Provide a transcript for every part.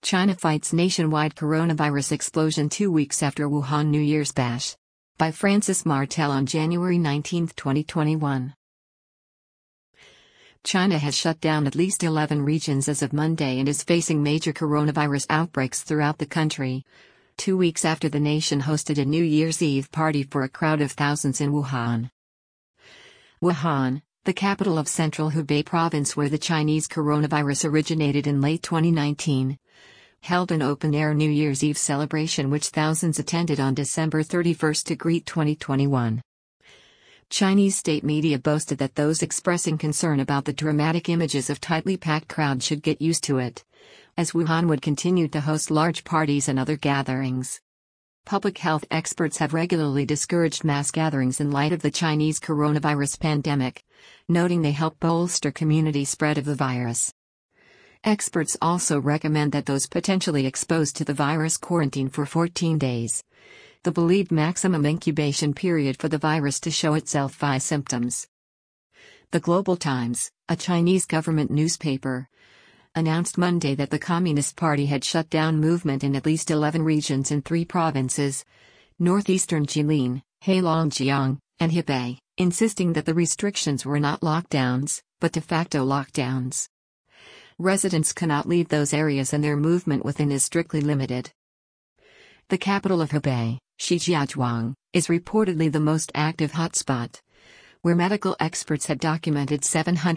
China fights nationwide coronavirus explosion 2 weeks after Wuhan New Year's bash. By Francis Martel on January 19, 2021. China has shut down at least 11 regions as of Monday and is facing major coronavirus outbreaks throughout the country. 2 weeks after the nation hosted a New Year's Eve party for a crowd of thousands in Wuhan. Wuhan, the capital of central Hubei province where the Chinese coronavirus originated in late 2019, held an open-air New Year's Eve celebration which thousands attended on December 31 to greet 2021. Chinese state media boasted that those expressing concern about the dramatic images of tightly packed crowds should get used to it, as Wuhan would continue to host large parties and other gatherings. Public health experts have regularly discouraged mass gatherings in light of the Chinese coronavirus pandemic, noting they help bolster community spread of the virus. Experts also recommend that those potentially exposed to the virus quarantine for 14 days, the believed maximum incubation period for the virus to show itself via symptoms. The Global Times, a Chinese government newspaper, announced Monday that the Communist Party had shut down movement in at least 11 regions in 3 provinces, northeastern Jilin, Heilongjiang, and Hebei, insisting that the restrictions were not lockdowns, but de facto lockdowns. Residents cannot leave those areas and their movement within is strictly limited. The capital of Hebei, Shijiazhuang, is reportedly the most active hotspot, where medical experts had documented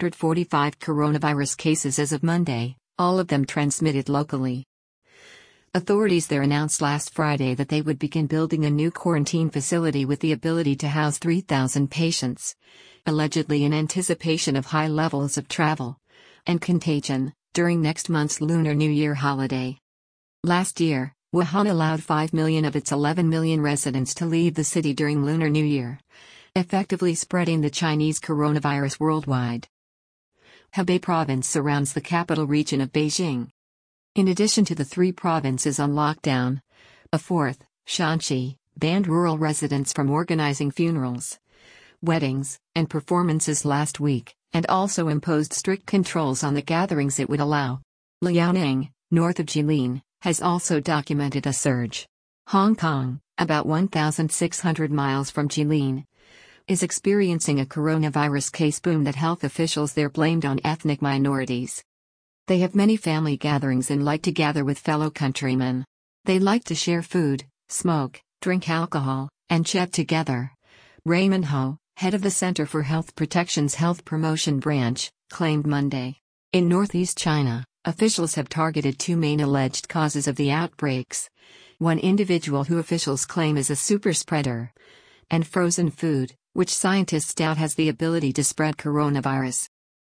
745 coronavirus cases as of Monday, all of them transmitted locally. Authorities there announced last Friday that they would begin building a new quarantine facility with the ability to house 3,000 patients, allegedly in anticipation of high levels of travel and contagion during next month's Lunar New Year holiday. Last year, Wuhan allowed 5 million of its 11 million residents to leave the city during Lunar New Year, effectively spreading the Chinese coronavirus worldwide. Hebei province surrounds the capital region of Beijing. In addition to the 3 provinces on lockdown, a 4th, Shanxi, banned rural residents from organizing funerals, weddings, and performances last week, and also imposed strict controls on the gatherings it would allow. Liaoning, north of Jilin, has also documented a surge. Hong Kong, about 1,600 miles from Jilin, is experiencing a coronavirus case boom that health officials there blamed on ethnic minorities. They have many family gatherings and like to gather with fellow countrymen. They like to share food, smoke, drink alcohol, and chat together. Raymond Ho, head of the Center for Health Protection's Health Promotion Branch, claimed Monday. In northeast China, officials have targeted 2 main alleged causes of the outbreaks. One individual who officials claim is a super spreader, and frozen food, which scientists doubt has the ability to spread coronavirus.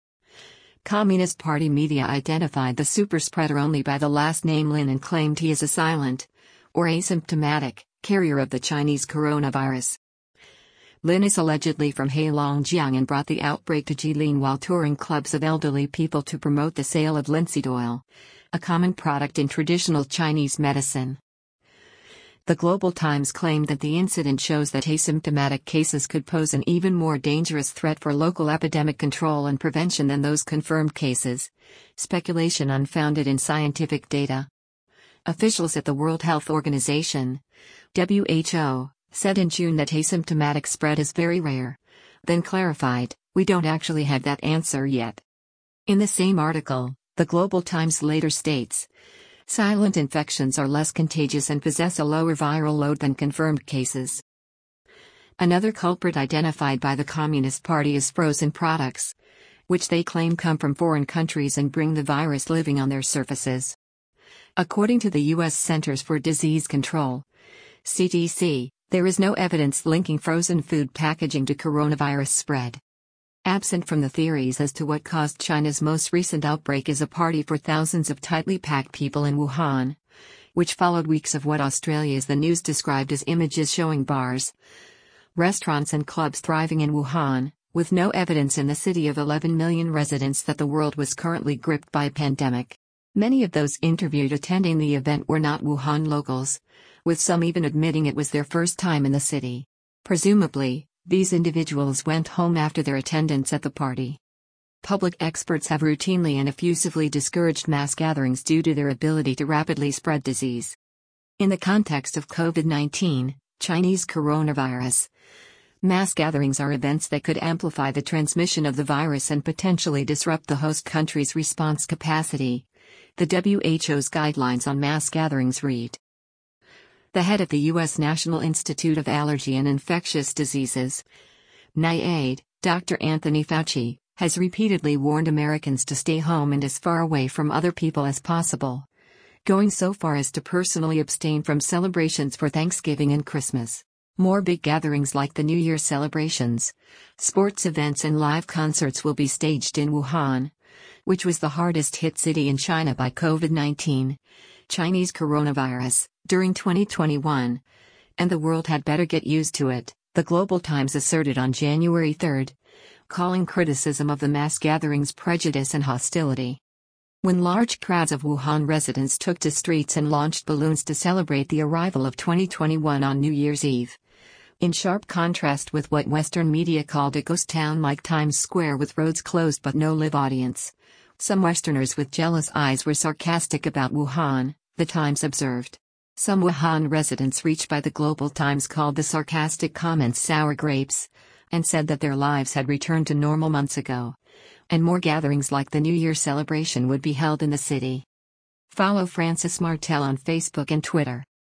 Communist Party media identified the super spreader only by the last name Lin and claimed he is a silent, or asymptomatic, carrier of the Chinese coronavirus. Lin is allegedly from Heilongjiang and brought the outbreak to Jilin while touring clubs of elderly people to promote the sale of linseed oil, a common product in traditional Chinese medicine. The Global Times claimed that the incident shows that asymptomatic cases could pose an even more dangerous threat for local epidemic control and prevention than those confirmed cases, speculation unfounded in scientific data. Officials at the World Health Organization, WHO, said in June that asymptomatic spread is very rare, then clarified, "We don't actually have that answer yet." In the same article, the Global Times later states, "Silent infections are less contagious and possess a lower viral load than confirmed cases." Another culprit identified by the Communist Party is frozen products, which they claim come from foreign countries and bring the virus living on their surfaces. According to the U.S. Centers for Disease Control, CDC, there is no evidence linking frozen food packaging to coronavirus spread. Absent from the theories as to what caused China's most recent outbreak is a party for thousands of tightly packed people in Wuhan, which followed weeks of what Australia's The News described as images showing bars, restaurants and clubs thriving in Wuhan, with no evidence in the city of 11 million residents that the world was currently gripped by a pandemic. Many of those interviewed attending the event were not Wuhan locals, with some even admitting it was their first time in the city. Presumably, these individuals went home after their attendance at the party. Public experts have routinely and effusively discouraged mass gatherings due to their ability to rapidly spread disease. In the context of COVID-19, Chinese coronavirus, mass gatherings are events that could amplify the transmission of the virus and potentially disrupt the host country's response capacity. The WHO's guidelines on mass gatherings read. The head of the U.S. National Institute of Allergy and Infectious Diseases, NIAID, Dr. Anthony Fauci, has repeatedly warned Americans to stay home and as far away from other people as possible, going so far as to personally abstain from celebrations for Thanksgiving and Christmas. More big gatherings like the New Year celebrations, sports events and live concerts will be staged in Wuhan, which was the hardest hit city in China by COVID-19, Chinese coronavirus, during 2021. And the world had better get used to it, the Global Times asserted on January 3, calling criticism of the mass gatherings prejudice and hostility. When large crowds of Wuhan residents took to streets and launched balloons to celebrate the arrival of 2021 on New Year's Eve. In sharp contrast with what Western media called a ghost town like Times Square with roads closed but no live audience. Some Westerners with jealous eyes were sarcastic about Wuhan, the Times observed. Some Wuhan residents reached by the Global Times called the sarcastic comments sour grapes, and said that their lives had returned to normal months ago, and more gatherings like the New Year celebration would be held in the city. Follow Francis Martel on Facebook and Twitter.